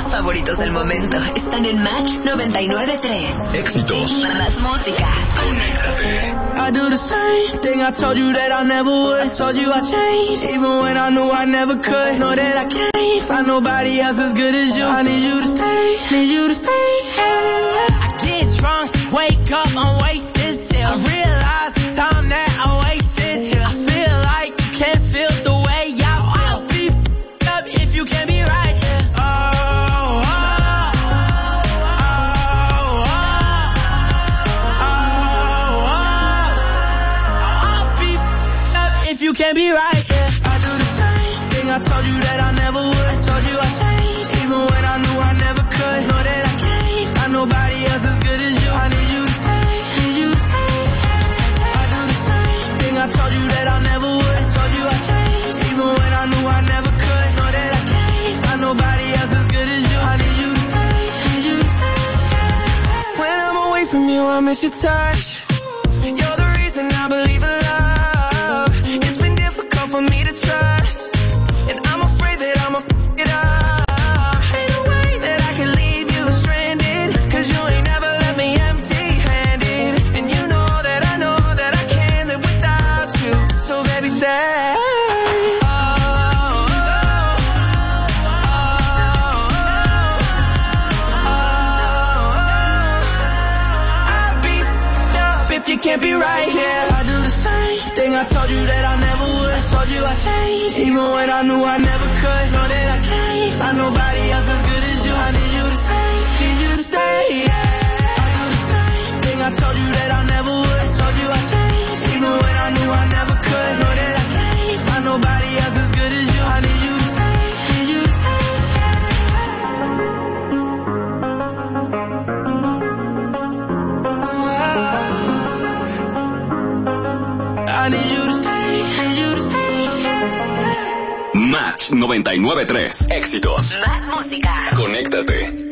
favoritos del momento están en Match 99.3. Éxitos. Más música. Conéctate. I do the same thing I told you that I never would. I told you I changed, even when I knew I never could. Know that I can't find nobody else as good as you. I need you to stay, need you to stay. I get drunk, wake up, I'm wasted still. I realize the time that I wasted here. I feel like you can't feel the way I feel. I'll be f***ed up if you can't be right here. If you can't be right, yeah. I do the same thing I told you that I never would. I told you I changed, even when I knew I never could. Know that I can't find nobody else as good as you. I need you to stay, need you to stay. I do the same thing I told you that I never would. I told you I changed, even when I knew I never could. Know that I can't find nobody else as good as you. I need you to stay, need you to stay. When I'm away from you, I miss your touch. You're the reason I believe in love. It's been difficult for me to trust, and I'm afraid that I'ma f*** it up. Ain't no way that I can leave you stranded, cause you ain't never left me empty-handed. And you know that I can't live without you. So baby, stay. I'll be f***ed up if you can't be right here. I do the same thing I told you that I never would. I told you I changed, even when I knew I never could. Know that I can't find nobody else as good as you. I need you to stay, need you to stay, yeah. I do the same thing I told you that I never would. I told you I changed, even when I knew I never could. Know that I can't find nobody else as good as you. I need you to stay, need you to stay. I need you to stay, need you to stay. Match 99.3. Éxitos. Más música. Conéctate.